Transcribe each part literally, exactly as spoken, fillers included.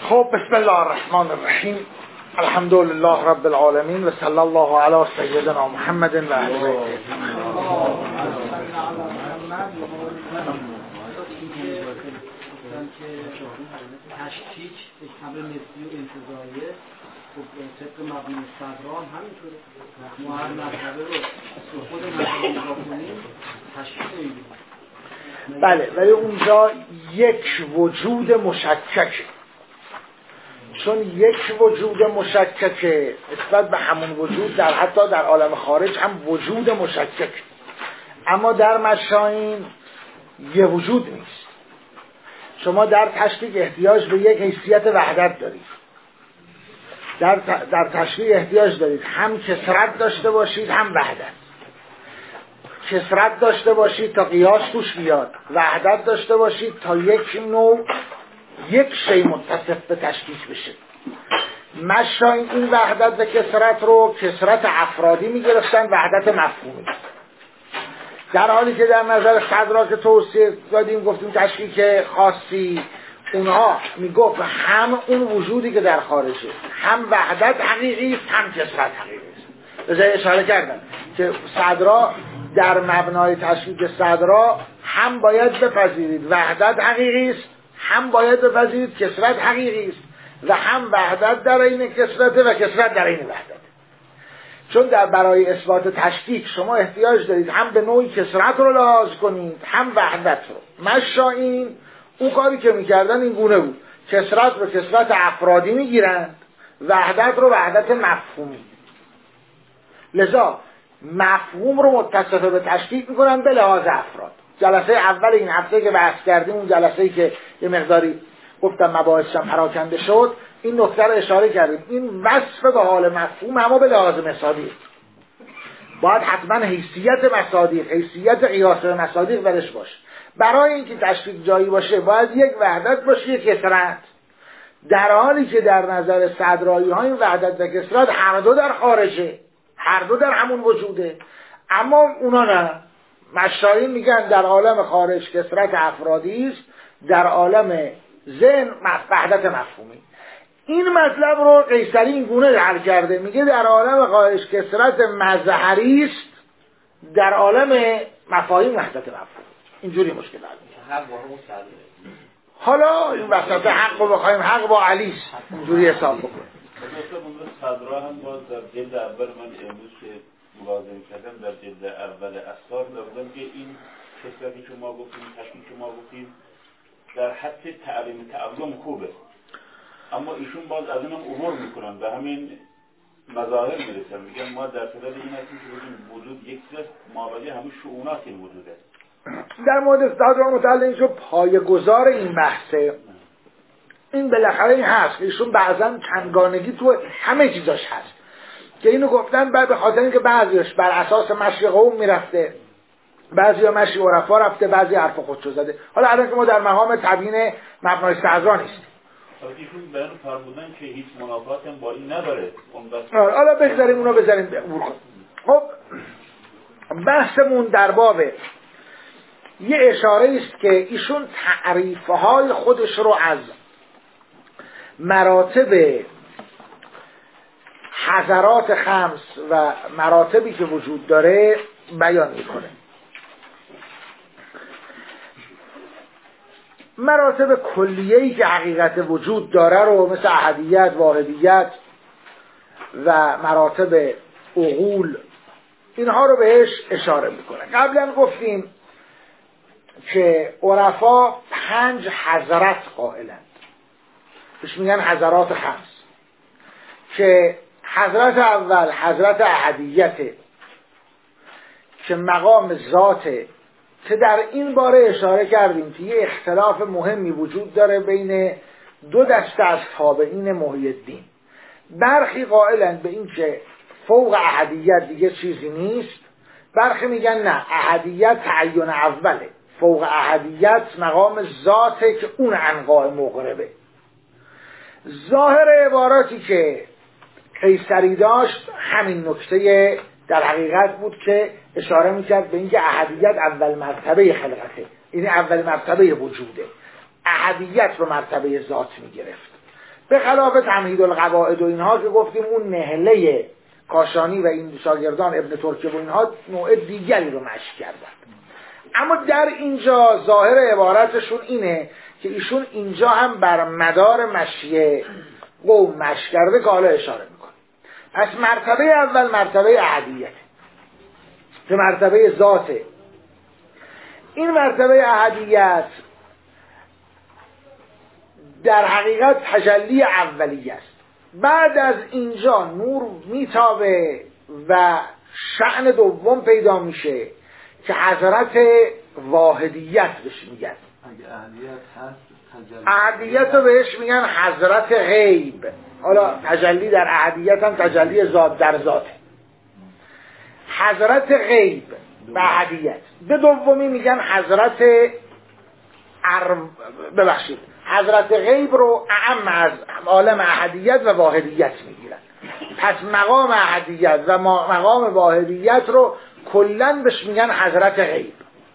خب بسم الله الرحمن الرحیم. الحمد لله رب العالمین و صلی الله علی سیدنا محمد و آله بیته. تشکیک حمل نسبی و انتزاعیه خب طبق مبنی صدران همینطوره. ما هر مرتبه رو از خود مرتبه نگاه کنیم تشکیک نمی‌بینیم. بله، ولی اونجا یک وجود مشککه، چون یک وجود مشککه نسبت به همون وجود در حتی در عالم خارج هم وجود مشکک، اما در مشاین یه وجود نیست. شما در تشکیک احتیاج به یک حیثیت وحدت دارید، در در تشکیک احتیاج دارید هم کثرت داشته باشید هم وحدت. کثرت داشته باشید تا قیاس توش بیاد، وحدت داشته باشید تا یک نوع یک شی متصف به تشکیک بشه. مشاین این وحدت و کثرت رو کثرت افرادی میگرفتن، وحدت مفهومی، در حالی که در نظر صدرا که توصیه دادیم گفتیم تشکیک خاصی، اونها میگفت هم اون وجودی که در خارجه هم وحدت حقیقی است هم کثرت حقیقی است. بذار اشاره کردم که صدرا در مبنای تشکیک صدرا هم باید بپذیرید وحدت حقیقی است، هم باید بپذیرید کثرت حقیقی است، و هم وحدت در این کثرت و کثرت در این وحدت. چون در برای اثبات تشکیک شما احتیاج دارید هم به نوعی کثرت رو لحاظ کنید هم وحدت رو. مشاین اون کاری که میکردن این گونه بود، کثرت رو کثرت افرادی میگیرند، وحدت رو وحدت مفهومی. لذا مفهوم رو متصف به تشکیک میکنن به لحاظ افراد. جلسه اول این هفته که بحث کردیم، اون جلسه‌ای که یه مقداری گفتم مباحثش هم پراکنده شد، این نکته رو اشاره کردیم. این وصف به حال مفهوم اما به لحاظ مصادیق باید حتما حیثیت مصادیق، حیثیت قیاس به مصادیق برش باشه. برای اینکه تشکیک جایی باشه باید یک وحدت باشه، یک کثرت، در حالی که در نظر صدرایی ها این وحدت و کثرت هر دو در خارجه، هر دو در همون وجوده. اما اونا نه، مشاین میگن در عالم خارج کثرت افرادی است، در عالم ذهن وحدت مفهومی. این مطلب رو قیصری این گونه حل کرده، میگه در عالم خارج کثرت مظهری است، در عالم مفاهیم وحدت مفهومی. اینجوری مشکل حل میشه. حالا این وسط حق رو بخوایم حق با علی است، اینجوری حساب بکنیم. صدرا هم باز در جلد اول من امروز که ملاحظه کردم در جلد اول اسرار دادم که این کثرتی که ما گفتیم، تشکیل که ما گفتیم در حد تعلیم تعلم خوبه، اما ایشون باز از اونم عبور میکنن به همین مظاهر میرسن، میگن ما در صدد این هستیم که بگیم وجود یک است مابقی همه شؤونات این وجوده. در مورد صدرا متعلق شو پایه‌گذار این بحثه، این بالاخره این هست ایشون بعضا چندگانگی تو همه چیزاش هست که اینو گفتن بعد به خاطر اینکه بعضیش بر اساس مشی قوم میرفته، بعضیا مشی عرفا رفته، بعضی حرف خودشو زده. حالا الان که ما در مقام تبیین مبنای صدرا نیستیم، ایشون بیان فرمودن که هیچ منافاتی هم با این نداره. حالا بگذاریم اونو بذاریم عبور کنیم. خب بحثمون در باب یه اشاره است که ایشون تعریفهای خودش رو از مراتب حضرات خمس و مراتبی که وجود داره بیان میکنه. مراتب کلیه‌ای که حقیقت وجود داره رو مثل احدیت، واحدیت و مراتب عقول، اینها رو بهش اشاره میکنه. قبلا گفتیم که عرفا پنج حضرت قائلند، بهش میگن حضرات خمس، که حضرت اول حضرت احدیته که مقام ذاته، که در این باره اشاره کردیم که یه اختلاف مهمی وجود داره بین دو دسته از تابعین محی الدین. برخی قائلند به این که فوق احدیت دیگه چیزی نیست، برخی میگن نه، احدیت تعین اوله، فوق احدیت مقام ذاته که اون انواع مقربه. ظاهر عباراتی که قیصری داشت همین نکته در حقیقت بود که اشاره میکرد به اینکه احدیت اول مرتبه خلقته، این اول مرتبه وجوده، احدیت رو مرتبه ذات میگرفت. به خلاف تمهید القواعد و اینها که گفتیم اون نهله کاشانی و این شاگردان ابن ترکیه و اینها نوع دیگری رو مشی کردن. اما در اینجا ظاهر عبارتشون اینه که ایشون اینجا هم بر مدار مشی قوم مشی کرده که حالا اشاره میکنه. پس مرتبه اول مرتبه احدیت که مرتبه ذاته. این مرتبه احدیت در حقیقت تجلی اولیه است. بعد از اینجا نور میتابه و شأن دوم پیدا میشه که حضرت واحدیت بهش میگن. اگه احدیت هست تجلی احدیت رو بهش میگن حضرت غیب. حالا تجلی در احدیت هم تجلی ذات در ذاته. حضرت غیب به احدیت. به دومی میگن حضرت ار... ببخشید حضرت غیب رو اعم از عالم احدیت و واحدیت میگیرن. پس مقام احدیت و مقام واحدیت رو کلن بهش میگن حضرت غیب.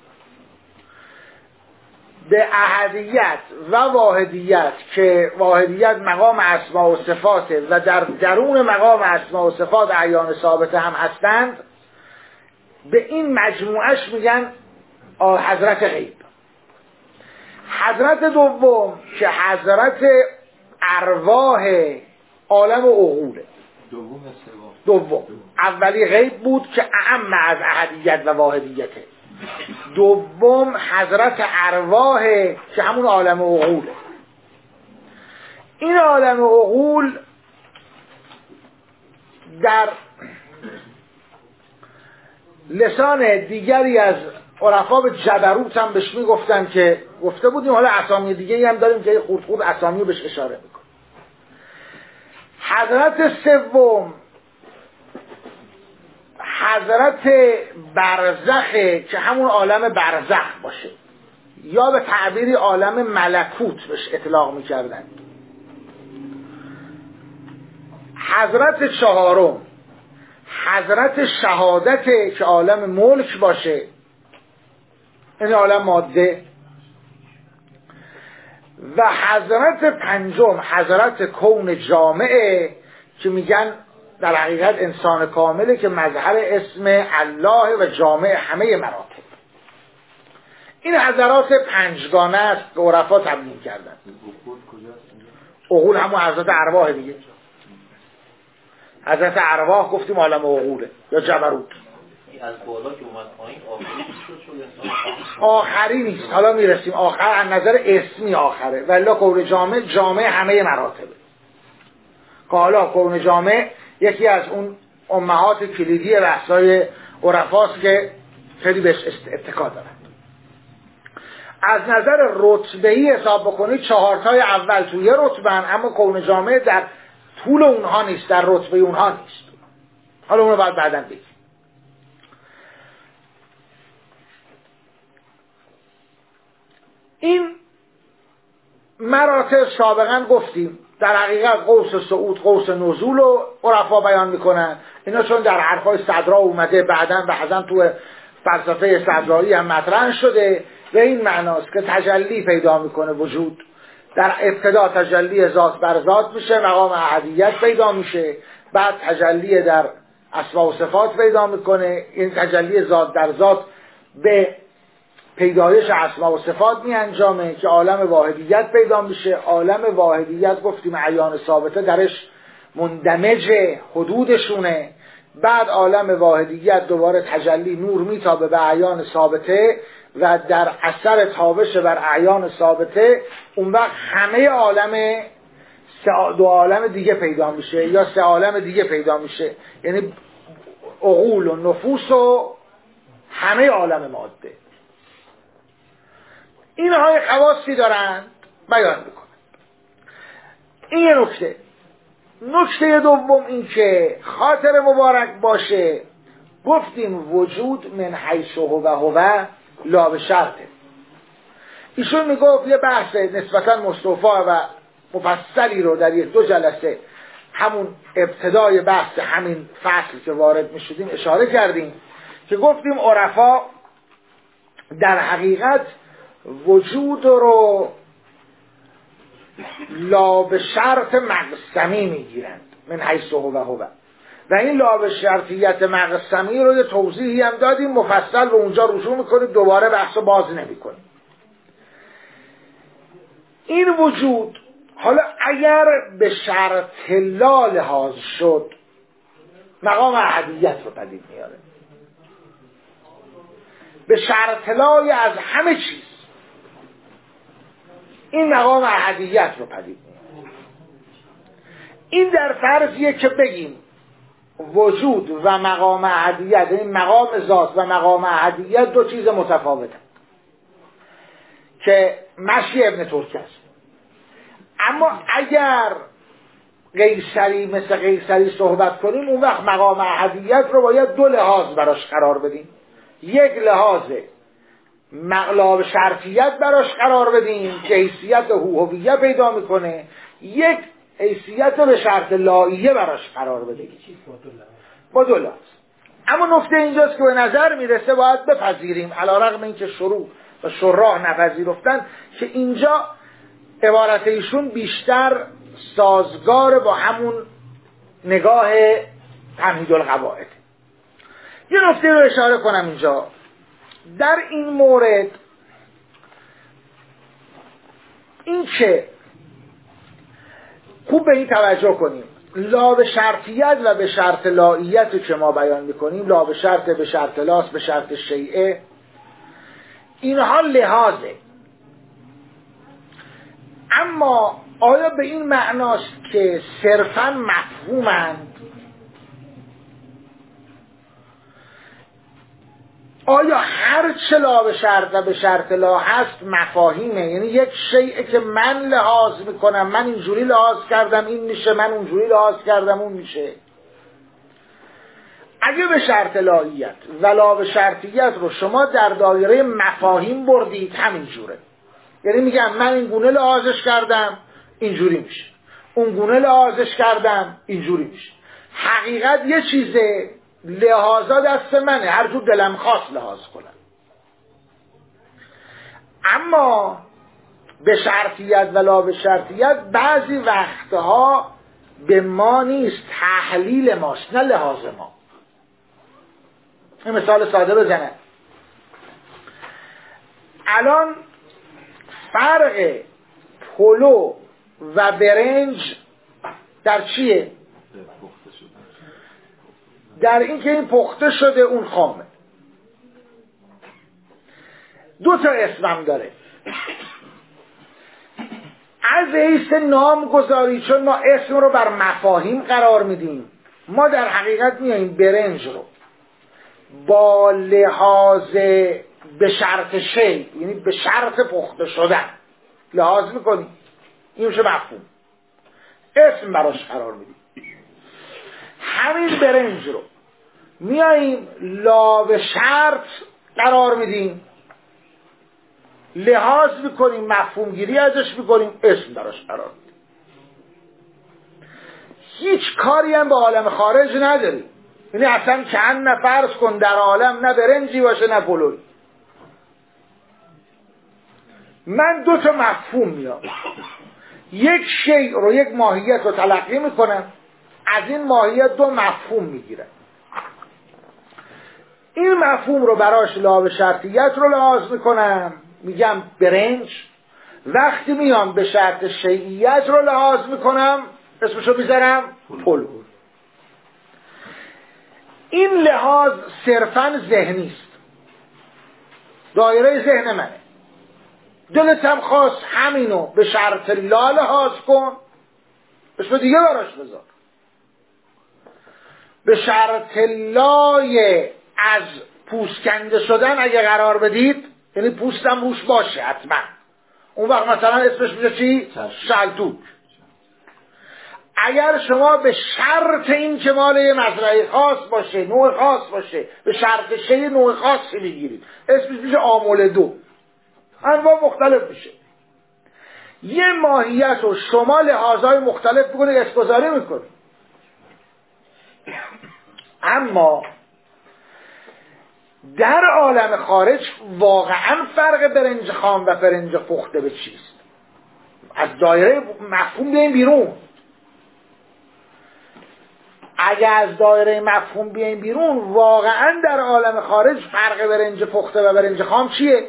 به احدیت و واحدیت که واحدیت مقام اسماء و صفاته و در درون مقام اسماء و صفات اعیان ثابته هم هستند، به این مجموعش میگن حضرت غیب. حضرت دوم که حضرت ارواح عالم و عقوله. دوم دوم اولی غیب بود که اعم از احدیت و واحدیته. دوم حضرت ارواح که همون عالم و عقوله. این عالم و عقول در لسان دیگری از عرفا به جبروت هم بهش میگفتن که گفته بودیم، حالا اسامی دیگه هم داریم که خورد خورد اسامی بهش اشاره میکنه. حضرت سوم حضرت برزخه که همون عالم برزخ باشه، یا به تعبیری عالم ملکوت بهش اطلاق میکردن. حضرت چهارم حضرت شهادته که عالم ملک باشه، این عالم ماده. و حضرت پنجم حضرت کون جامعه که میگن در حقیقت انسان کامله که مظهر اسم الله و جامع همه مراتب. این حضرات پنجگانه است که عرفا تبیین کردن. عقول همون حضرت ارواح دیگه. حضرت ارواح گفتیم عالم عقوله یا جبروت. از بالا که اومد پایین آخری شد شد آخری نیست، حالا میرسیم آخر از نظر اسمی آخره. ولی کون جامع جامع همه مراتبه. که حالا کون جامع یکی از اون امهات کلیدی بحثای عرفاست که خیلی بهش اتکا دارن. از نظر رتبه‌ای حساب بکنید چهارتای اول توی رتبه، اما کون جامع در طول اونها نیست، در رتبه اونها نیست. حالا اونو باید بعداً بگیم. این مراتب سابقا گفتیم در حقیقت قوس صعود، قوس نزول رو عرفا بیان میکنن. اینا چون در حرفای صدرا اومده، بعداً بعضاً تو فلسفه صدرایی هم مطرح شده، و این معناست که تجلی پیدا میکنه وجود. در ابتدا تجلی ذات بر ذات میشه، مقام احدیت پیدا میشه، بعد تجلی در اسماء و صفات پیدا میکنه. این تجلی ذات در ذات به پیدایش اسماء و صفات می انجامه که عالم واحدیت پیدا میشه. عالم واحدیت گفتیم اعیان ثابته درش مندمج حدودشونه. بعد عالم واحدیت دوباره تجلی نور میتابه به اعیان ثابته و در اثر تابش بر اعیان ثابته اون وقت همه عالم دو عالم دیگه پیدا میشه یا سه عالم دیگه پیدا میشه، یعنی عقول و نفوس و همه عالم ماده. اینها خواصی دارن بیان میکنن. این یه نکته. نکته دوم این که خاطر مبارک باشه، گفتیم وجود من حیث هو و هو لا به شرطه. ایشون میگفت یه بحث نسبتا مستوفی و مفصلی رو در یک دو جلسه همون ابتدای بحث همین فصل که وارد میشدیم اشاره کردیم که گفتیم عرفا در حقیقت وجود رو لا به شرط مقسمی میگیرند من حیث هو هو، و این لا به شرطیت مقسمی رو یه توضیحی هم دادیم مفصل و اونجا رجوع میکنید، دوباره بحث باز نمیکنیم. این وجود حالا اگر به شرط لا لحاظ شد مقام احدیت رو پدید میاره، به شرط لای از همه چیز این مقام احدیت رو پدید میاره. این در فرضیه که بگیم وجود و مقام احدیت، این مقام ذات و مقام احدیت دو چیز متفاوته که مشی ابن ترک است. اما اگر قیصری مثل قیصری صحبت کنیم اون وقت مقام احدیت رو باید دو لحاظ براش قرار بدیم، یک لحاظ مقلاب شرطیت براش قرار بدیم که حیثیت هویه پیدا میکنه، یک حیثیت به شرط لاییه براش قرار بدیم با دو لحاظ. اما نکته اینجاست که به نظر میرسه باید بپذیریم علیرغم اینکه شروع و شراح نپذیرفتن که اینجا عبارت ایشون بیشتر سازگار با همون نگاه تمهید القواعد. یه نکته رو اشاره کنم اینجا در این مورد، این که خوب به این توجه کنیم لا به شرطیت و به شرط لاییت که ما بیان میکنیم، لا به شرط به شرط لاس به شرط شیعه، اینها لحاظه. اما آیا به این معناست که صرفاً مفهومند؟ آیا هر چه لا به شرط و به شرط لا هست مفاهیمه؟ یعنی یک شیء که من لحاظ میکنم، من اینجوری لحاظ کردم این میشه، من اونجوری لحاظ کردم اون میشه. اگه به شرط لاییت و لا به شرطیت رو شما در دایره مفاهیم بردید همین جوره، یعنی میگم من این گونه لحاظش کردم اینجوری میشه، اون گونه لحاظش کردم اینجوری میشه. حقیقت یه چیزه، لحاظا دست منه، هر جور دلم خواست لحاظ کنم. اما به شرطیت و لا به شرطیت بعضی وقتها به ما نیست، تحلیل ماست نه لحاظ ما. این مثال ساده بزنم. الان فرق پلو و برنج در چیه؟ در این که این پخته شده اون خامه. دو تا اسمم داره. از حیث نامگذاری چون ما اسم رو بر مفاهیم قرار میدیم، ما در حقیقت میاییم برنج رو با لحاظ به شرط شی، یعنی به شرط پخته شدن لحاظ میکنیم، این میشه مفهوم، اسم براش قرار میدیم. همین برنج رو میاییم لا به شرط قرار میدیم، لحاظ میکنیم، مفهوم گیری ازش میکنیم، اسم براش قرار میدیم. هیچ کاری هم به عالم خارج نداریم، یعنی اصلا چند نفرض کن در عالم نه برنجی باشه نه پلوی. من دو تا مفهوم میام، یک شیء رو یک ماهیت رو تلقی میکنم، از این ماهیت دو مفهوم میگیرم، این مفهوم رو براش لا به شرطیت رو لحاظ میکنم، میگم برنج. وقتی میام به شرط شیعیت رو لحاظ میکنم اسمشو میذارم پلو. این لحاظ صرفاً ذهنی است، دایره ذهن منه. دلت هم خواست همینو به شرط لا لحاظ کن، اسم دیگه براش بذار. به شرط لای از پوست کنده شدن اگه قرار بدید، یعنی پوستم روش باشه حتما، اون وقت مثلا اسمش میشه چی؟ شلتوک. اگر شما به شرط این که مال یه مزرعه خاص باشه، نوع خاص باشه، به شرط شی نوع خاصی میگیرید، اسمش میشه آمول دو، انواع مختلف میشه. یه ماهیت رو شما لحاظهای مختلف بکنید اسمگذاری میکنید. اما در عالم خارج واقعا فرق برنج خام و برنج پخته به چیست؟ از دایره مفهوم بیایم بیرون. اگه از دایره مفهوم بیایم بیرون، واقعا در عالم خارج فرق برنج پخته و برنج خام چیه؟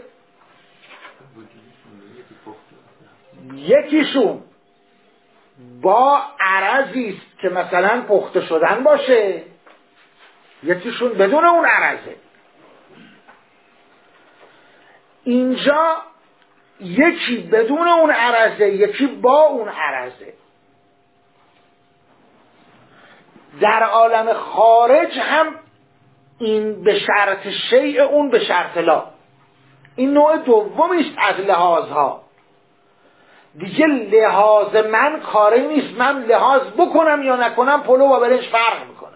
یکیشون با عرضی است که مثلا پخته شدن باشه، یکیشون بدون اون عرضه. اینجا یکی بدون اون عرضه، یکی با اون عرضه. در عالم خارج هم این به شرط شیء، اون به شرط لا. این نوع دومی است از لحاظها. دیگه لحاظ من کاری نیست، من لحاظ بکنم یا نکنم پلو و برنج فرق میکنه.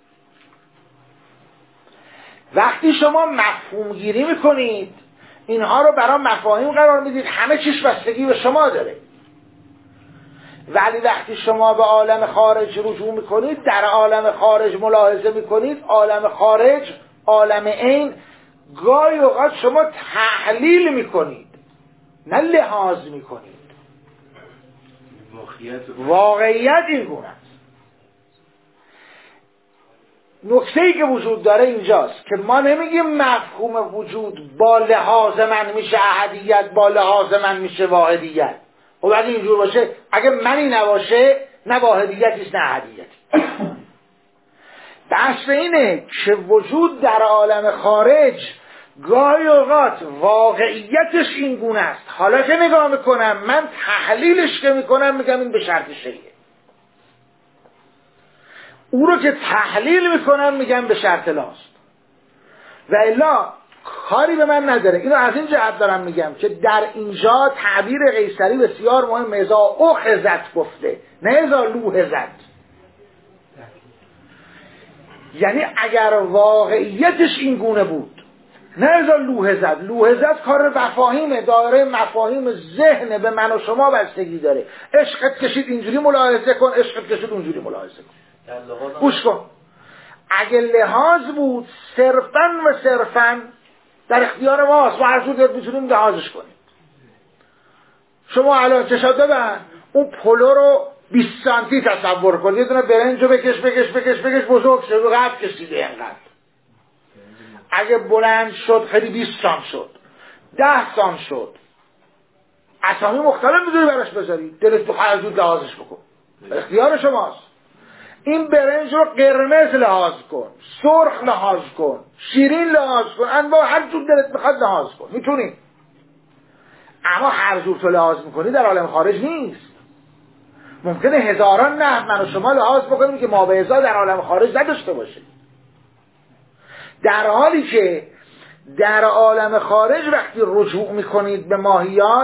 وقتی شما مفهوم گیری میکنید، اینها رو برای مفاهیم قرار میدید، همه چیش بستگی به شما داره. ولی وقتی شما به عالم خارج رجوع میکنید، در عالم خارج ملاحظه میکنید، عالم خارج، عالم عین، گاهی اوقات شما تحلیل میکنید نه لحاظ میکنید. واقعیت این گونه است. نکته‌ای که وجود داره اینجاست که ما نمیگیم مفهوم وجود با لحاظ من میشه احدیت، با لحاظ من میشه واحدیت. و اگه اینجور باشه، اگه منی نباشه، نه واحدیتیست نه احدیتی. بحث اینه که وجود در عالم خارج گاهی اوقات واقعیتش این گونه است. حالا که نگاه میکنم، من تحلیلش که میکنم میگم این به شرط شیء. او رو که تحلیل میکنم میگم به شرط لاست. و الا کاری به من نداره. اینو از این جهت دارم میگم که در اینجا تعبیر قیصری بسیار مهم، ازا اخذت گفته، نه ازا لوحظت. یعنی اگر واقعیتش این گونه بود، نه ازا لوحظت. لوحظت کار مفاهیم، دایره مفاهیم ذهن به من و شما بستگی داره. عشقت کشید اینجوری ملاحظه کن، عشقت کشید اونجوری ملاحظه کن. گوش کن. اگه لحاظ بود صرفاً و صرفاً در اختیار ماست، ما هر جور میتونیم لحاظش کنیم. شما الان چشات ببند، اون پلو رو بیست سانتی تصور کن، یه دونه برنج رو بکش بکش بکش بکش بزرگ شد و قد کشیده اینقدر. اگه بلند شد خیلی بیست سانت شد، ده سانت شد، اسامی مختلف میتونی براش بذاری، دلت تو هر جور لحاظش بکن، اختیار شماست. این برنج رو قرمز لحاظ کن، سرخ لحاظ کن، شیرین لحاظ کن، انواع هر جور دلت بخواد لحاظ کن، میتونی. اما هر جور تو لحاظ میکنی در عالم خارج نیست. ممکنه هزاران نه من و شما لحاظ بکنیم که ما به ازا در عالم خارج نداشته باشه. در حالی که در عالم خارج وقتی رجوع میکنید به ماهیات،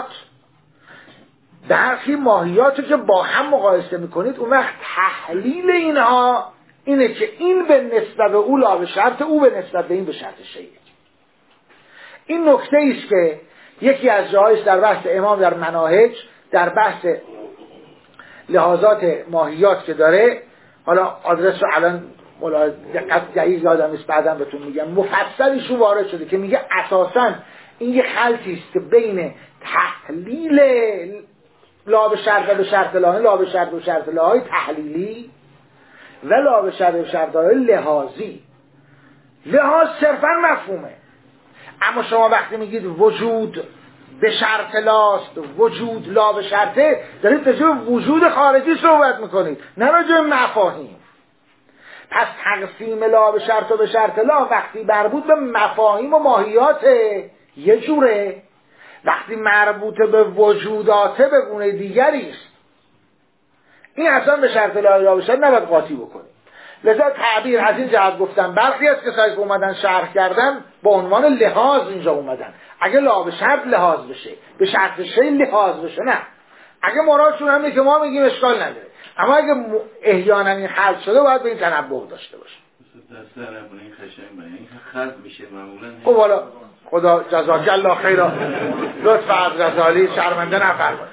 برخی ماهیات رو که با هم مقایسه میکنید، اون وقت تحلیل اینها اینه که این به نسبت به او لا به شرط، او به نسبت به این به شرط شیء. این نکته ایست که یکی از جاهایش در بحث امام در مناهج، در بحث لحاظات ماهیات که داره، حالا آدرس رو الان دقت دقیق یادم نیست، بعداً بهتون میگم، مفصلیش وارد شده که میگه اساساً این یه خلطی است که بین تحلیل لا به شرط و به شرط لا، لا به شرط و شرط لاهای تحلیلی و لا به شرط و شرط لاهای لحاظی. لحاظ صرفاً مفهومه، اما شما وقتی میگید وجود به شرط لاست، وجود لا به شرطه، دارید راجع به وجود خارجی صحبت میکنید، نه راجع به مفاهیم. پس تقسیم لا به شرط و به شرط لا وقتی مربوط به مفاهیم و ماهیات یه جوره، وقتی مربوط به وجوداته به گونه دیگری است. این اصلا به شرط لا لا به شرط نباید قاطی بکنید. لذا تعبیر از این جهت گفتم، برخی از کسایی که اومدن شرح کردن با عنوان لحاظ اینجا اومدن. اگه لا به شرط لحاظ بشه، به شرط شیء لحاظ بشه، نه. اگه مرادشون همینه که ما میگیم اشکال نداره، اما اگه احیانا این خلط شده باید به این تنبه داشته باشه. در سر این خشن این خلط میشه معمولا. خب حالا خدا جزاک الله خیرا، لطفا از غزالی شرمنده نفرمایید.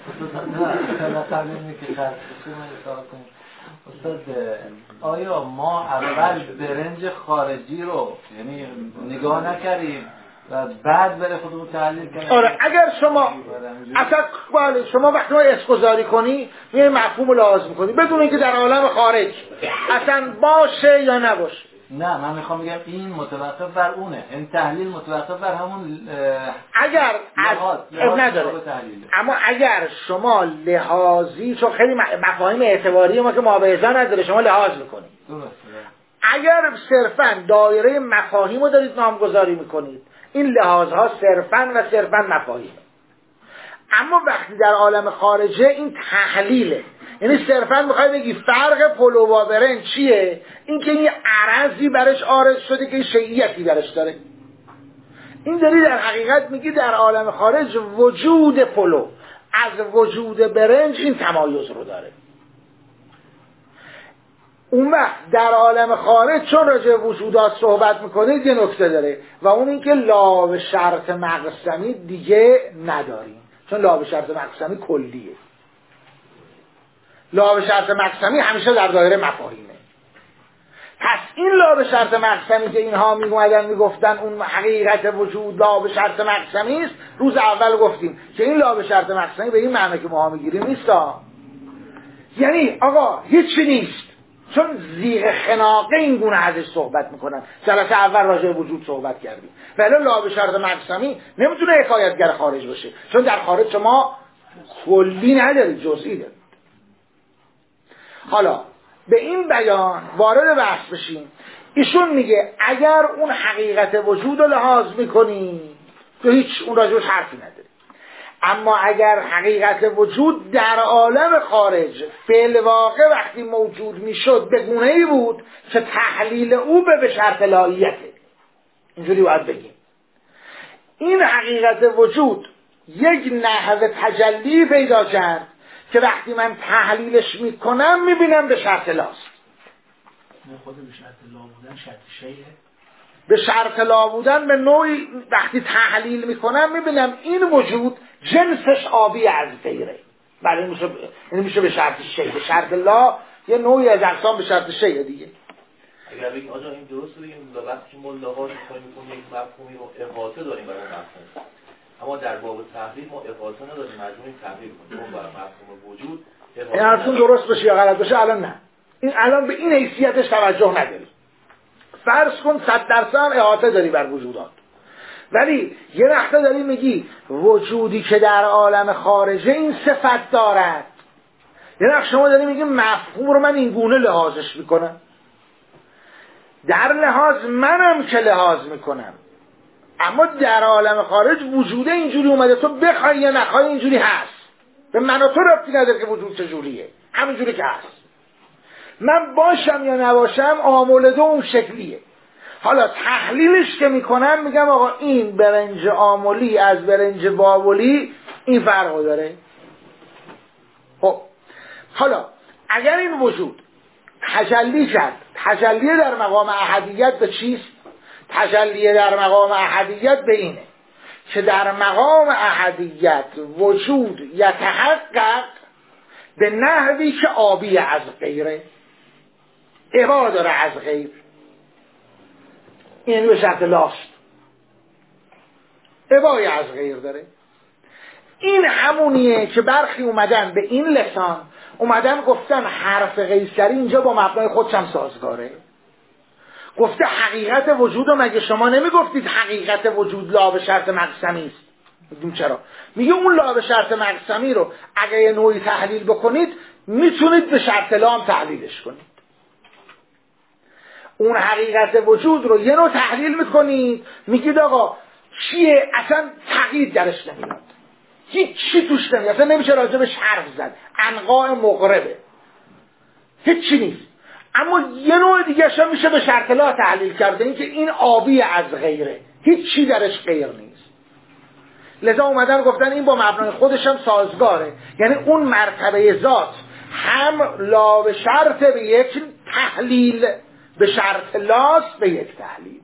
استاد آیا ما اول برنج خارجی رو یعنی نگاه نکردیم و بعد بره خودمون تحلیل کنیم. آره اگر شما اصلا بله شما وقتی ما اسم‌گذاری کنی یه مفهوم رو لحاظ میکنی بدون اینکه در عالم خارج اصلا باشه یا نباشه. نه من میخوام بگم این متوقف بر اونه، این تحلیل متوقف بر همون اگر از نداره. اما اگر شما لحاظی چون خیلی مفاهیم اعتباری ما که مابعضا نداره شما لحاظ میکنید اگر صرفا دایره مفاهیم رو دارید نامگذاری میکنید این لحاظها صرفا و صرفا مفاهیم. اما وقتی در عالم خارجه این تحلیله، یعنی صرفا میخوای بگی فرق پلو و برنج چیه؟ این که این عرضی برش عارض شده که شیعیتی برش داره. این داری در حقیقت میگی در عالم خارج وجود پلو از وجود برنج این تمایز رو داره. اون وقت در عالم خارج چون راجع وجودات صحبت میکنید یه نکته داره و اون این که لا به شرط مقسمی دیگه نداریم، چون لا به شرط مقسمی کلیه. لا به شرط مقسمی همیشه در دایره مفاهیمه. پس این لا به شرط مقسمی که اینها میگومدن میگفتن اون حقیقت وجود لا به شرط مقسمی است، روز اول گفتیم که این لا به شرط مقسمی به این معنی که ما میگیریم نیستا. یعنی آقا هیچی نیست، چون زیغ خناقه این گونه ازش صحبت میکنن. جلسه اول راجع به وجود صحبت کردیم ولی لا به شرط مقسمی نمیتونه حکایتگر خارج باشه، چون در خارج شما کلی ندارید جزئی دارید. حالا به این بیان وارد بحث بشیم. ایشون میگه اگر اون حقیقت وجود رو لحاظ میکنی تو هیچ اون راجعش حرفی نداری، اما اگر حقیقت وجود در عالم خارج فعل واقع وقتی موجود میشد به گونه‌ای بود که تحلیل او به شرط لاییته، اینجوری باید بگیم این حقیقت وجود یک نحو تجلی پیدا کرد که وقتی من تحلیلش میکنم میبینم به شرط لاست. خود به شرط لا بودن شرط شیء، به شرط لا بودن به نوعی وقتی تحلیل میکنم میبینم این وجود جنسش آبی از غیره. بله این میشه این میشه به شرط شیء. به شرط لا یه نوعی از اقسام به شرط شیء دیگه. اگر بگیم آجا این درست بگیم وقتی که ما لحاظ می‌کنیم یک مفهومی رو احاطه داریم برای مفهوم، اما در باب تحلیل ما احاطه نداریم، مجبوریم تحلیل کنیم اون برای مفهوم وجود. این حرفتون درست بشه یا غلط بشه الان نه، این الان به این حیثیتش توجه نداری. فرض کن صد درصد هم احاطه داری بر وجودات، ولی یه وقته داری میگی وجودی که در عالم خارجه این صفت دارد. یه وقت شما داری میگی مفهوم رو من این گونه لحاظش میکنم، در لحاظ منم که لحاظ میکنم، اما در عالم خارج وجوده اینجوری اومده، تو بخوای یا نخوای اینجوری هست. به من و تو ربطی نداره که وجود چجوریه، همینجوری که هست. من باشم یا نباشم عامل دو اون شکلیه. حالا تحلیلش که میکنم میگم آقا این برنج عاملی از برنج بابلی این فرق داره. خب حالا اگر این وجود تجلی کرد، تجلی در مقام احدیت به چیست؟ تجلی در مقام احدیت به اینه که در مقام احدیت وجود یتحقق به نحوی که آبی از غیره، ابا داره از غیر، این به شرط لاست، ابای از غیر داره. این همونیه که برخی اومدن به این لسان اومدن گفتن حرف قیصری اینجا با مبنای خودش هم سازگاره. گفته حقیقت وجود رو مگه شما نمیگفتید حقیقت وجود لا به شرط مقسمی است؟ میگیم چرا؟ میگه اون لا به شرط مقسمی رو اگه یه نوعی تحلیل بکنید میتونید به شرط لا هم تحلیلش کنید. اون حقیقت وجود رو یه نوع تحلیل میکنید میگید آقا چیه؟ اصلا تغییر درش نمیاد، هیچ چی توش نمیاد، اصلا نمیشه راجبش حرف زد، انقاء مغربه، هیچ چی نیست. اما یه نوع دیگه هم میشه به شرط لا تحلیل کرده، این که این آبی از غیره، هیچ چی درش غیر نیست. لذا اومدن گفتن این با مبنای خودش هم سازگاره، یعنی اون مرتبه ذات هم لا به شرط به یک تحلیل به شرط لاست به یک تحلیل.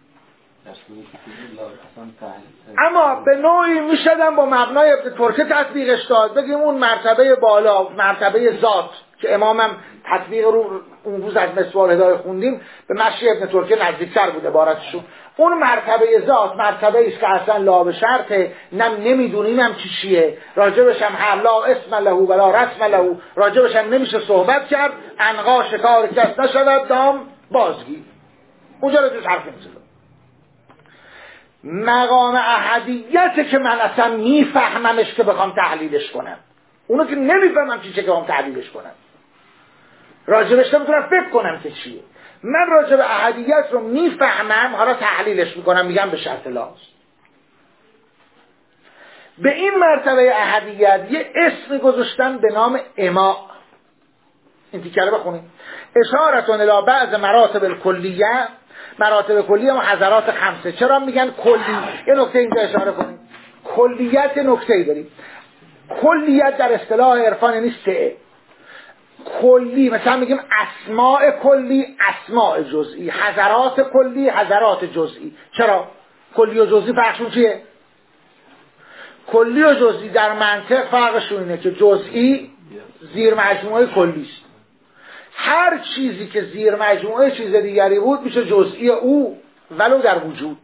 اما به نوعی میشدن با مبنای ابن ترکه تطبیقش داد، بگیم اون مرتبه بالا مرتبه ذات که امامم تطبیق رو اون روز از مسوال هدایه خوندیم به مشی ابن ترکیه نزدیکتر بود عبارتشون. اون مرتبه ذات مرتبه است که اصلا لا به شرطه، نم نمیدونیم هم چی چیه، راجبش هم هر لا اسم له ولا رسم له، راجبش هم نمیشه صحبت کرد، عنقا شکار کس نشود دام بازگی، اونجا رو توش حرف نمیشه. مقام احدیت که من اصلا میفهممش که بخوام تحلیلش کنم، اونو که نمیفهمم چی چه که بخوام تحلیلش کنم، راجبش نمیتونم فکر کنم که چیه. من راجب احدیت رو میفهمم، حالا تحلیلش میکنم، میگم به شرط لاست. به این مرتبه احدیت یه اسم گذاشتن به نام اما. این تیکره بخونیم. اشارتون الی بعض مراتب الکلیه، مراتب کلیه و حضرات خمسه. چرا میگن کلی؟ یه نکته اینجا اشاره کنیم. کلیت نکته‌ای داریم. کلیت در اصطلاح عرفان یعنی سه. کلی مثلا میگیم اسماء کلی، اسماء جزئی، حضرات کلی، حضرات جزئی. چرا؟ کلی و جزئی فرقشون چیه؟ کلی و جزئی در منطق فرقشون اینه که جزئی زیر مجموعه کلی است. هر چیزی که زیر مجموعه چیز دیگری بود میشه جزئی او ولو در وجود.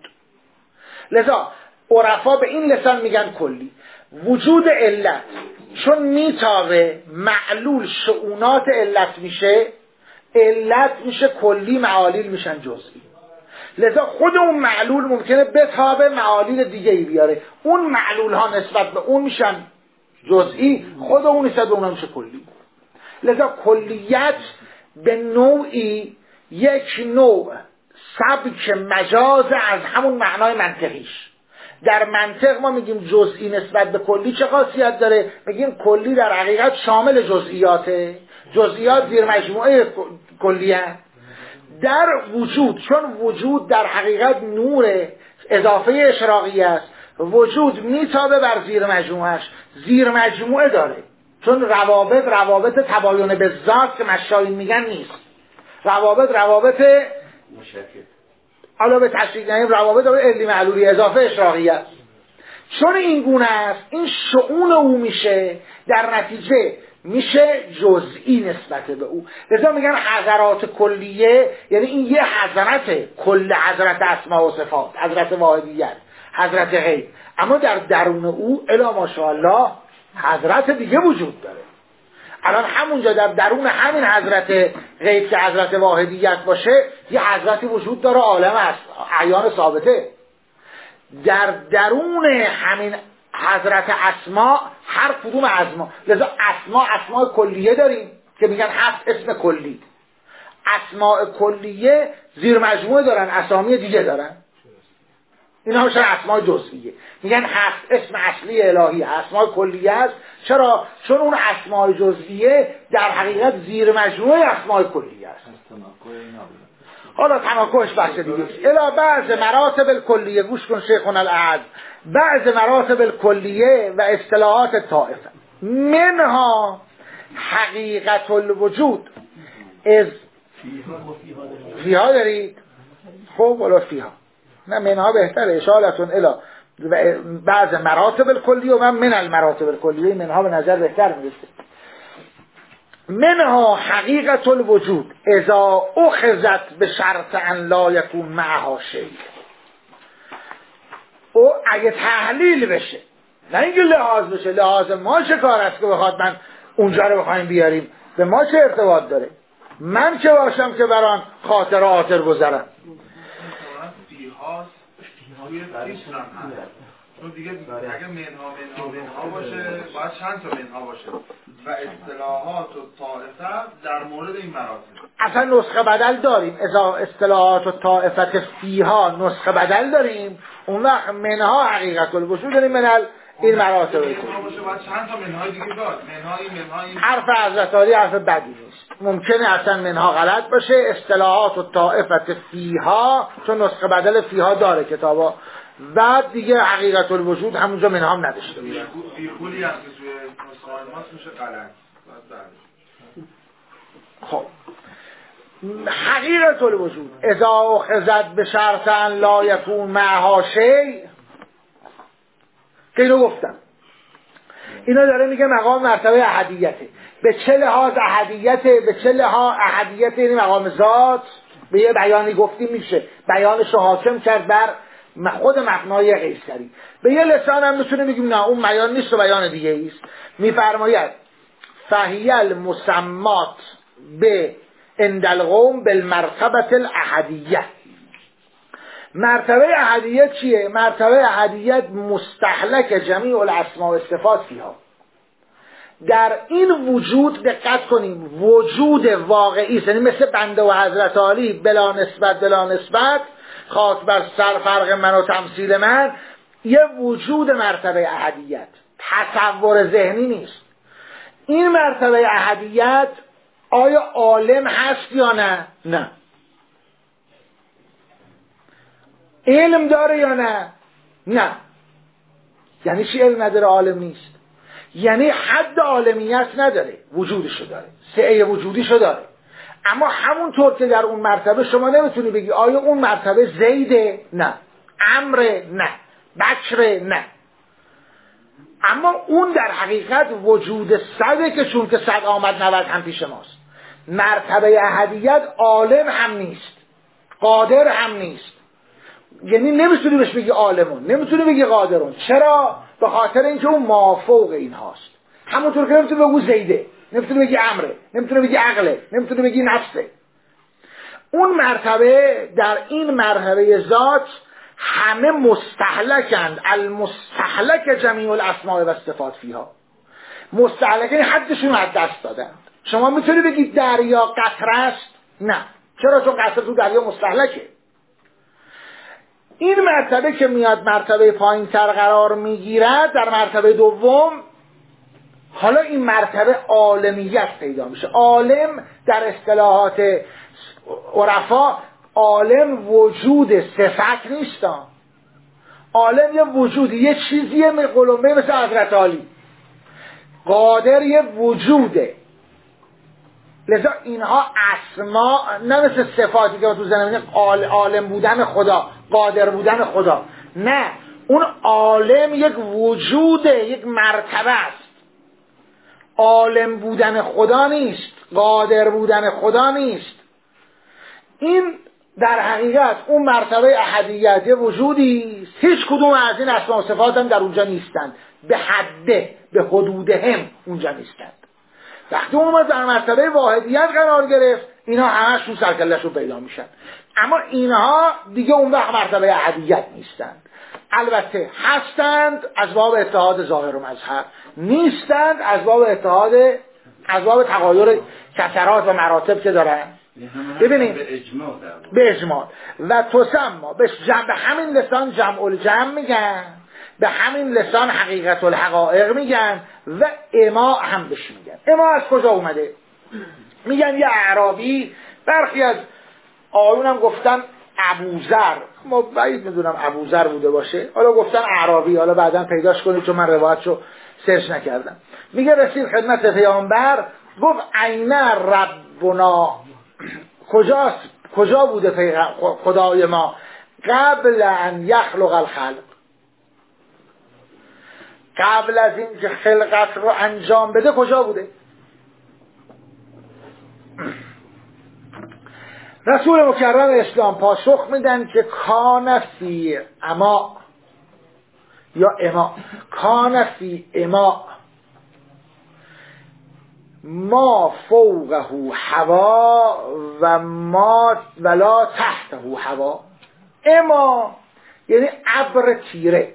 لذا عرفا به این لسان میگن کلی. وجود علت چون میتابه معلول شؤونات علت میشه، علت میشه کلی، معالیل میشن جزئی. لذا خود اون معلول ممکنه بتابه معالیل دیگه ای بیاره، اون معلول ها نسبت به اون میشن جزئی، خود اون نسبت به اون میشه کلی. لذا کلیت به نوعی یک نوع سبک مجاز از همون معنای منطقیش. در منطق ما میگیم جزئی نسبت به کلی چه خاصیت داره؟ میگیم کلی در حقیقت شامل جزئیاته، جزئیات زیر مجموعه کلیه. در وجود، چون وجود در حقیقت نور اضافه اشراقی است، وجود میتابه بر زیر مجموعهش، زیر مجموعه داره، چون روابط روابط تباین به ذات که مشایین میگن نیست، روابط روابط مشکل حالا به تشریح کنیم روابط علی معلولی اضافه اشراقی است. چون این گونه است این شؤون او میشه در نتیجه میشه جزئی نسبت به او. لذا میگن حضرات کلیه، یعنی این یه حضرت، کل حضرت اسماء و صفات، حضرت واحدیت، حضرت غیب، اما در درون او الی ماشاءالله حضرت دیگه وجود داره. الان همونجا در درون همین حضرت غیب که حضرت واحدیت باشه یه حضرتی وجود داره، عالم است، اعیان ثابته. در درون همین حضرت اسما هر کدوم اسما، لذا اسما اسماء کلیه داریم که میگن هفت اسم کلی. اسماء کلیه زیر مجموعه دارن، اسامی دیگه دارن، اینا میشن اسماء جزئیه. میگن هفت اسم اصلی الهی اسماء کلیه است. چرا؟ چون اون اسماء جزئیه در حقیقت زیر مجموعه اسماء کلیه است. حالا تناکوش بحث دیگه است. الی بعض مراتب الکلیه، گوش کن شیخون الاعز، بعض مراتب الکلیه و اصطلاحات طائفه، منها حقیقت الوجود از فیها دارید. خب ولا فیها نه، منها بهتره، اشارتون الی بعض مراتب الکلیه و من من المراتب الکلیه، منها به نظر بهتر میرسه. منها حقیقت الوجود اذا اخذت به شرط ان لا یکون معها شیء. او اگه تحلیل بشه، نه اینکه لحاظ بشه، لحاظ ما چه کار است که بخواد من اونجا رو بخوایم بیاریم، به ما چه ارتباط داره؟ من که باشم که بران خاطر آتر گذرم. چون دیگه اگه منها منها منها باشه باید چند تا منها باشه و اصطلاحات و طائفه در مورد این مراتب اصلا نسخه بدل داریم. اذا اصطلاحات و طائفت فیها نسخه بدل داریم، اون وقت منها حقیقت الوجود داریم، منال این مراتب منها باشه باید چند تا منهای دیگه داد. منهای منهای حرف حضرت علی حرف بدی نیست. ممکنه اصلا منها غلط باشه. اصطلاحات و طائفت فیها چون نسخه بدل فیها داره کتابا، بعد دیگه حقیقت الوجود همونجا منها هم نداشته باشه. بیخولی هم که توی نسخه ماست میشه غلط. خب حقیقت الوجود اذا اخذت به شرط ان لا یکون معها شیء، که اینو گفتم اینا داره میگه مقام مرتبه احدیته. به چه لحاظ احدیته؟ به چه لحاظ احدیت؟ یعنی مقام ذات. به یه بیانی گفتیم میشه بیانش رو حاکم کرد بر خود مبنای قیصری. به یه لسان هم میتونه بگیم نه اون بیان نیست و بیان دیگه ایست. میفرماید فهی المسمات به عند القوم بالمرتبه الاحدیه. مرتبه احدیت چیه؟ مرتبه احدیت مستهلک جمیع الاسماء و صفات فیها. در این وجود دقت کنیم، وجود واقعی است، یعنی مثل بنده و حضرت عالی بلا نسبت بلا نسبت، خاک بر سر فرق من و تمثیل من، یه وجود مرتبه احدیت، تصور ذهنی نیست. این مرتبه احدیت آیا عالم هست یا نه؟ نه. علم داره یا نه؟ نه. یعنی چی علم نداره عالم نیست؟ یعنی حد عالمیت نداره، وجودشو داره، سعه وجودیشو داره. اما همونطور که در اون مرتبه شما نمیتونی بگی آیا اون مرتبه زیده؟ نه. عمره؟ نه. بکره؟ نه. اما اون در حقیقت وجود صده که چون که صد آمد نود هم پیش ماست. مرتبه احدیت عالم هم نیست، قادر هم نیست. یعنی نمیتونی بهش بگی عالمون، نمیتونی بگی قادرون. چرا؟ به خاطر اینکه اون مافوق این هاست. همونطور که نمیتونی بگی زیده، نمیتونی بگی امره، نمیتونی بگی عقله، نمیتونی بگی نفسه. اون مرتبه در این مرحله ذات همه مستهلکند، المستهلک جمیع الاسماء و صفات فیها. مستهلک یعنی حدشون از دست دادند. شما میتونی بگی دریا قطره است؟ نه. چرا؟ چون قطره تو دریا مستهلکه. این مرتبه که میاد مرتبه پایین تر قرار میگیرد، در مرتبه دوم حالا این مرتبه عالمیت پیدا میشه. عالم در اصطلاحات عرفا، عالم وجود صفت نیست. عالم یه وجود، یه چیزیه قلمبه مثل حضرت عالی. قادر یه وجوده. لذا اینها اسما نه مثل صفاتی که تو زمینه عالم بودن خدا، قادر بودن خدا. نه، اون عالم یک وجوده، یک مرتبه است. عالم بودن خدا نیست، قادر بودن خدا نیست. این در حقیقت اون مرتبه احدیت یه وجودی، هیچ کدوم از این اسما و صفات هم در اونجا نیستند، به حده به حدودهم اونجا نیستند. وقتی اون در مرتبه واحدیت قرار گرفت، اینا همش تو سرکلش رو پیدا میشن. اما اینها دیگه اون وقت مرتبه احدیت نیستند. البته هستند از باب اتحاد ظاهر و مظهر، نیستند از باب اتحاد، از باب تغایر کثرات و مراتب که دارن. ببینید به اجماع به اجماع و تسمى به جمع، همین لسان جمع الجمع میگن، به همین لسان حقیقت الحقائق میگن و اما هم بهش میگن. اما از کجا اومده؟ میگن یه اعرابی، برخی از آیون هم گفتن ابوذر، ما بعید میدونم ابوذر بوده باشه، حالا گفتن اعرابی، حالا بعداً پیداش کنید چون من روایتشو سرچ نکردم. میگه رسید خدمت پیامبر، گفت عین ربنا، کجاست، کجا بوده خدای ما قبل ان یخلق الخلق، قبل از این که خلقت رو انجام بده کجا بوده؟ رسول مکرم اسلام پاسخ میدن که کان فی اما یا اما کان فی اما ما فوقه هوا و ما ولا تحته هوا. اما یعنی ابر تیره،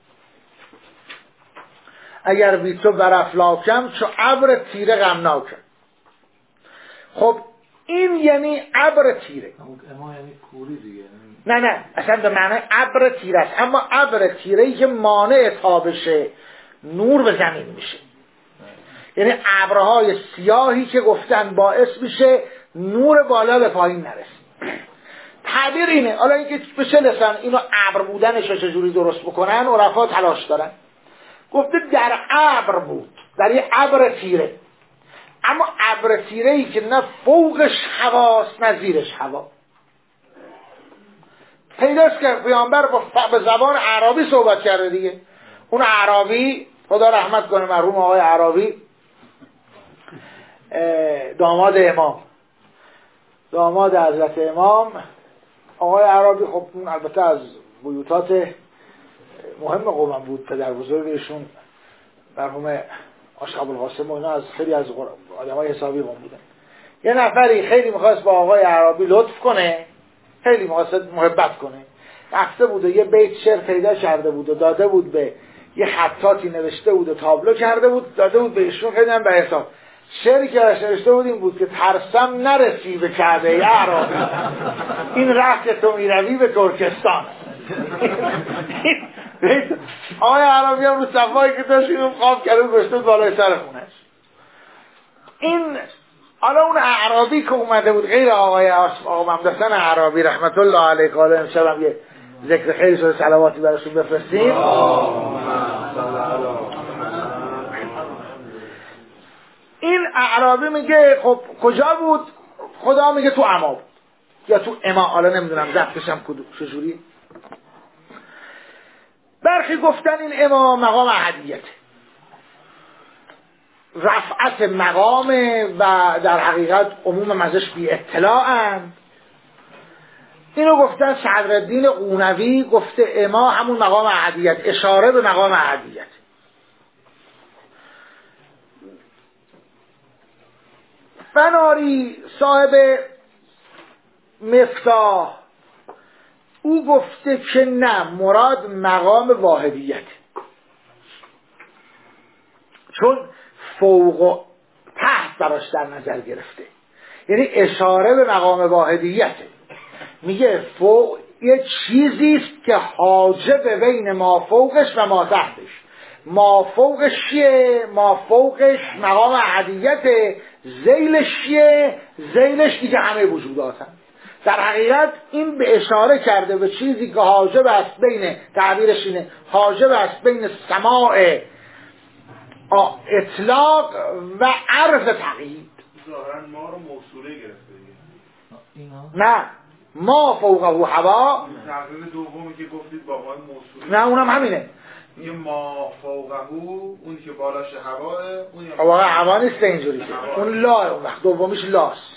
اگر بی تو بر افلاکم چو ابر تیره غمناکم. خب این یعنی ابر تیره. اما یعنی کوری دیگه. نه نه اصلا به معنی ابر تیره است، اما ابر تیره‌ای که مانع تابش نور به زمین میشه. یعنی ابرهای سیاهی که گفتن باعث میشه نور بالا به پایین نرسه. تعبیر اینه. حالا اینکه به چه لسان اینو ابر بودنش رو چجوری درست بکنن، عرفا تلاش دارن. گفته در ابر بود، در یه ابر تیره، اما ابر تیره ای که نه فوقش هواست نه زیرش هوا. پیداست که پیامبر به زبان عربی صحبت کرده دیگه. اون عربی خدا رحمت کنه مرحوم آقای عرابی، داماد امام داماد حضرت امام آقای عرابی. خب اون البته از بیوتات مهم قومم بود، پدر بزرگشون مرحوم آشق ابوالقاسم و اینا از خیلی از آدمای حسابی قوم بودن. یه نفری خیلی میخواست با آقای عرابی لطف کنه، خیلی میخواست محبت کنه، رفته بود و یه بیت شعر پیدا کرده بود و داده بود به یه خطاطی، نوشته بود و تابلو کرده بود داده بود به ایشون، خیلی هم به حساب. شعری که نوشته بود این بود که ترسم نرسی به کعبه ای عرابی، این راه که تو میروی به ترکستان. آقای عرابی هم رو صفایی که داشت اینو خواب کرده گشته بالای سر خونش. این حالا اون عرابی که اومده بود غیر آقای آقا ممدحسن عرابی رحمت الله علیه، قال امشب هم یه ذکر خیلی شده، صلواتی براشون بفرستیم. این عرابی میگه خب کجا بود؟ خدا میگه تو اما بود یا تو اما، حالا نمیدونم ضبطشم کدوم چجوری. برخی گفتن این اما مقام احدیته، رفعت مقامه و در حقیقت عموم ازش بی اطلاعن. اینو گفتن صدرالدین قونوی گفته اما همون مقام احدیت، اشاره به مقام احدیت. فناری صاحب مفتاح او گفته که نه، مراد مقام واحدیت، چون فوق و تحت براش در نظر گرفته، یعنی اشاره به مقام واحدیته. میگه فوق یه چیزیست که حاجب بین ما فوقش و ما تحتش. ما فوقش چیه؟ ما فوقش مقام احدیته، ذیلش چیه؟ ذیلش دیگه همه وجودات هم. در حقیقت این به اشاره کرده به چیزی که حاجب است بین، تعبیرش اینه، حاجب است بین سماع اطلاق و عرض تقیید. ظاهرا ما رو موصوله گرفته دیگه. نه، ما فوقه هوا، تقریب دومی که گفتید با ما موصوله، نه اونم همینه. یه ما فوقه، اونی که بالاش هواه، اون واقعا هوا نیست اینجوری، اون لا، اون وقت دومیش لاست.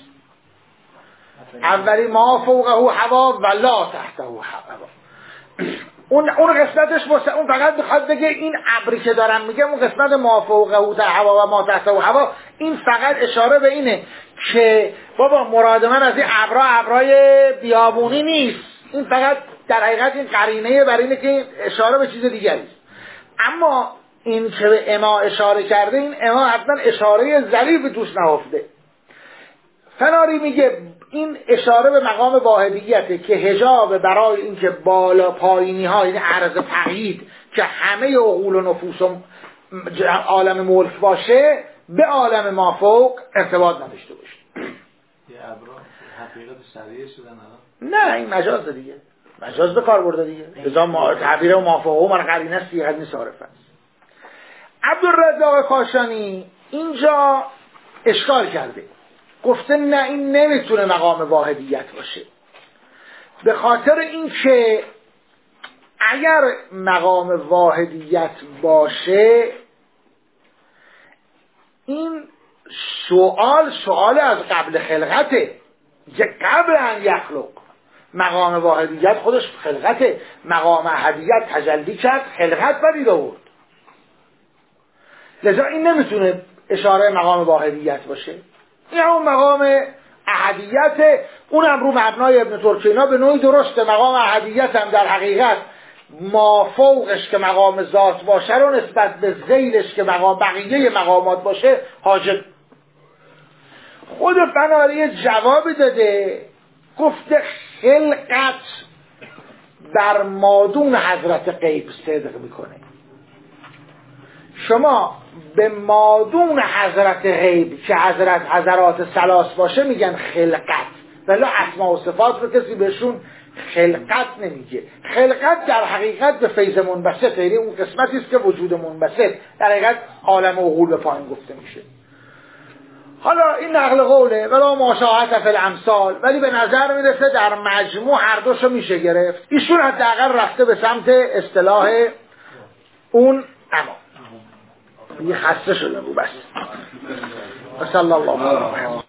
اولی ما فوقه هوا و لا تحته هوا. اون اون قسمتش واسه اون فقط میخواد بگه این ابری که دارم میگم، اون قسمت ما فوقه هوا و ما تحته هوا، این فقط اشاره به اینه که بابا مراد من از این ابرا ابرای بیابونی نیست، این فقط در حقیقت این قرینه بر اینه که اشاره به چیز دیگری است. اما این که به اما اشاره کرده، این اما حتما اشاره ظریفی توش نهفته. فناری میگه این اشاره به مقام واحدیته که حجاب برای اینکه بالا پایینی ها، یعنی عرض تقیید که همه عقول و نفوس و عالم ملک باشه، به عالم مافوق ارتباط نداشته باشه. یه ابرا حقیقت شرعیه شدن الان؟ نه، این مجاز دیگه، مجاز به کار برده دیگه. لذا ما تعبیر مافوق و من قرینه است دیگه، نیست عارف است. عبدالرزاق کاشانی اینجا اشکال کرده، گفته نه، این نمیتونه مقام واحدیت باشه، به خاطر اینکه اگر مقام واحدیت باشه، این سوال سوال از قبل خلقته، که قبل ان یخلق. مقام واحدیت خودش خلقته، مقام احدیت تجلی کرد، خلقت بدید آورد. لذا این نمیتونه اشاره مقام واحدیت باشه، این همون مقام احدیت. اونم رو مبنای ابن ترکینا به نوعی درسته. مقام احدیت هم در حقیقت ما فوقش که مقام ذات باشه رو نسبت به ذیلش که مقام بقیه مقامات باشه حاجب. خود فناری جوابی داده، گفته خلقت در مادون حضرت غیب صدق میکنه. شما به مادون حضرت غیب که حضرت حضرات ثلاث باشه میگن خلقت، ولی اسماء و صفات رو کسی بهشون خلقت نمیگه. خلقت در حقیقت به فیض منبسط، یعنی اون قسمتی است که وجود منبسط در حقیقت عالم عقول به پایین گفته میشه. حالا این نقل قوله ولی مشاهده فی الامثال، ولی به نظر میرسه در مجموع هر دوشو میشه گرفت. ایشون حداقل رفته به سمت اصطلاح اون اما. دیگه خسته شدم رو بس. صلی الله علیه و